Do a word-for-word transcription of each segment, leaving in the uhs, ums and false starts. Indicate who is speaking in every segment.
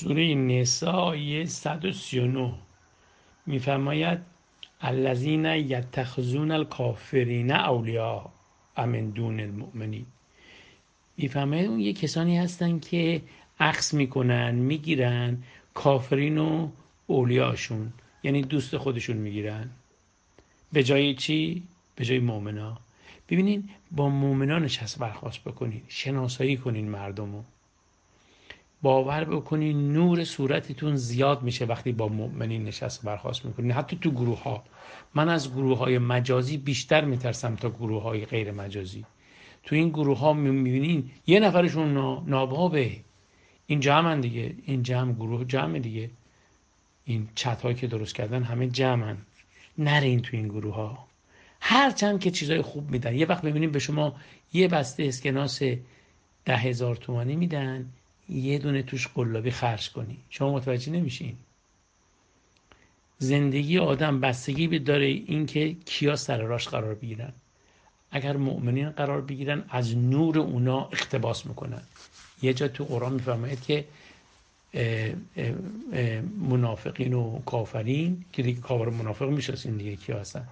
Speaker 1: سوره نساء آیه صد و سی و نه میفرماید الذین یتخذون الکافرین اولیاء من دون المؤمنین. میفرماید اون یه کسانی هستن که اخذ میکنن میگیرن کافرین و اولیاشون، یعنی دوست خودشون میگیرن به جای چی؟ به جای مؤمنا. ببینین با مؤمنا نشست برخاست بکنین، شناسایی کنین مردمو، باور بکنین نور صورتتون زیاد میشه وقتی با مؤمنین نشست برخاست میکنین. حتی تو گروه ها، من از گروه های مجازی بیشتر میترسم تا گروه های غیر مجازی. تو این گروه ها میبینین یه نفرشون نابابه، این جمعن دیگه، این جمع گروه جمع دیگه، این چت هایی که درست کردن همه جمعن. نرین تو این گروه ها، هرچند که چیزای خوب میدن. یه وقت ببینین به شما یه بسته اسکناس ده هزار تومانی میدن، یه دونه توش قلابی خرج کنی، شما متوجه نمیشین. زندگی آدم بستگی داره این که کیا سر راش قرار بگیرن. اگر مؤمنین قرار بگیرن از نور اونا اقتباس میکنن. یه جا تو قرآن میفرماید که اه اه اه منافقین و کافرین، که دیگه کافر منافق میشناسین دیگه کیا هستن،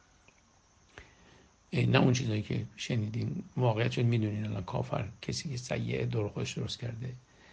Speaker 1: نه اون چیزایی که شنیدین، واقعیت چون میدونین الان کافر کسی که سیئه دور خودش درست کرده.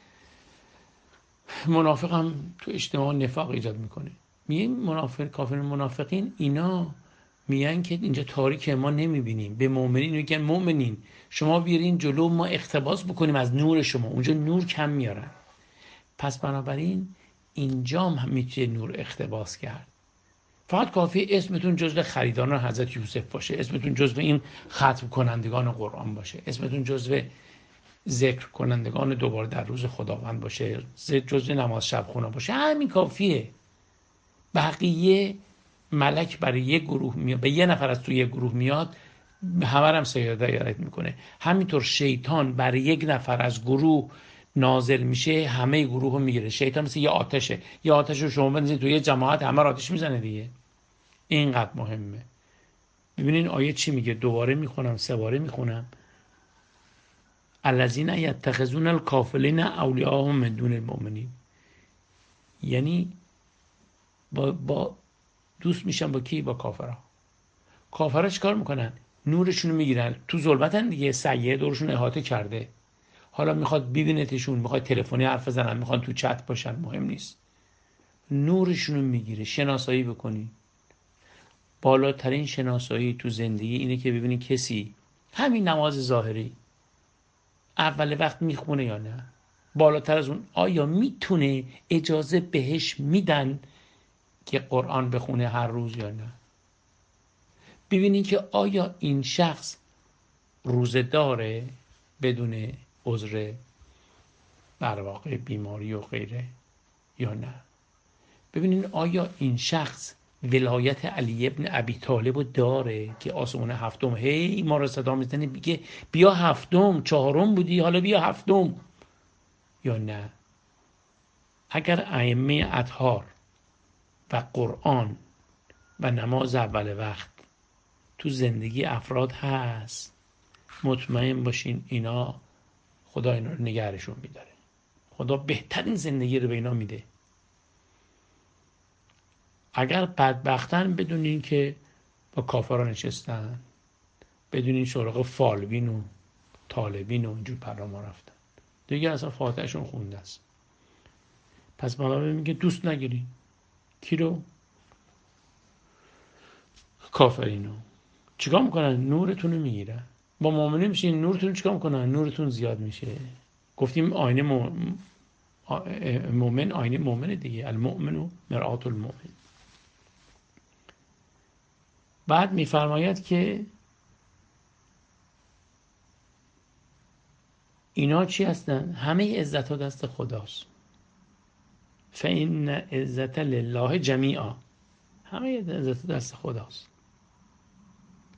Speaker 1: منافق هم تو اجتماع نفاق ایجاد میکنه. میگه منافق کافر منافقین اینا میگن که اینجا تاریکه ما نمیبینیم، به مؤمنین میگن مؤمنین شما بیارین جلو ما اقتباس بکنیم از نور شما، اونجا نور کم میارن. پس بنابراین اینجا هم میشه نور اقتباس کرد. فقط کافی اسمتون جزو خریداران حضرت یوسف باشه، اسمتون جزو این ختم کنندگان قرآن باشه، اسمتون جزو ذکر کنندگان دوبار در روز خداوند باشه، جزو نماز شب خونه باشه، همین کافیه. بقیه ملک برای یک گروه میاد، به یه نفر از توی یک گروه میاد، همه هم سیادت میکنه. همینطور شیطان برای یک نفر از گروه نازل میشه، همه گروه رو میگیره. شیطان مثل یه آتشه، یه آتش رو شما بندازید توی یه جماعت، همه رو آتش میزنه دیگه. اینقدر مهمه. ببینین آیه چی میگه، دوباره میخونم، سه باره میخونم. الذین یتخذون الکافرین اولیاء من دون المؤمنین. یعنی با, با دوست میشن با کی؟ با کافرها. کافرها چیکار میکنن؟ نورشون رو میگیرن، تو ظلمتن دیگه، سیه دورشون احاطه کرده. حالا میخواد ببینتشون، میخواد تلفنی حرف بزنن، میخواد تو چت باشن، مهم نیست. نورشون رو میگیره. شناسایی بکنین. بالاترین شناسایی تو زندگی اینه که ببینین کسی همین نماز ظاهری اول وقت میخونه یا نه. بالاتر از اون آیا میتونه اجازه بهش میدن که قرآن بخونه هر روز یا نه. ببینین که آیا این شخص روزه داره بدون عذر در واقع بیماری و غیره یا نه. ببینین آیا این شخص ولایت علی ابن ابی طالب داره که آسمون هفتم هی ما رو صدا میزنه بگه بیا هفتم، چهارم بودی حالا بیا هفتم یا نه. اگر ائمه اطهار و قرآن و نماز اول وقت تو زندگی افراد هست، مطمئن باشین اینا خدا اینا رو نگهشون میداره. خدا بهترین زندگی رو به اینا میده. اگر بدبختن بدونین که با کافران نشستن، بدونین سراغ فالبین و طالبین و اینجور پراما رفتن دیگه، اصلا فاتحشون خونده است. پس بنابراین میگه دوست نگیرین. کی رو؟ کافرینو. چیکار میکنن؟ نورتون رو میگیرن. با مؤمنین میشین، نورتون چیکار میکنن؟ نورتون زیاد میشه. گفتیم آینه مؤمن آینه مؤمن دیگه، المؤمن مرآت المؤمن. بعد میفرماید که اینا چی هستن؟ همه عزت ها دست خداست. فإن عزت لله جمیعا. همه عزت دست خداست.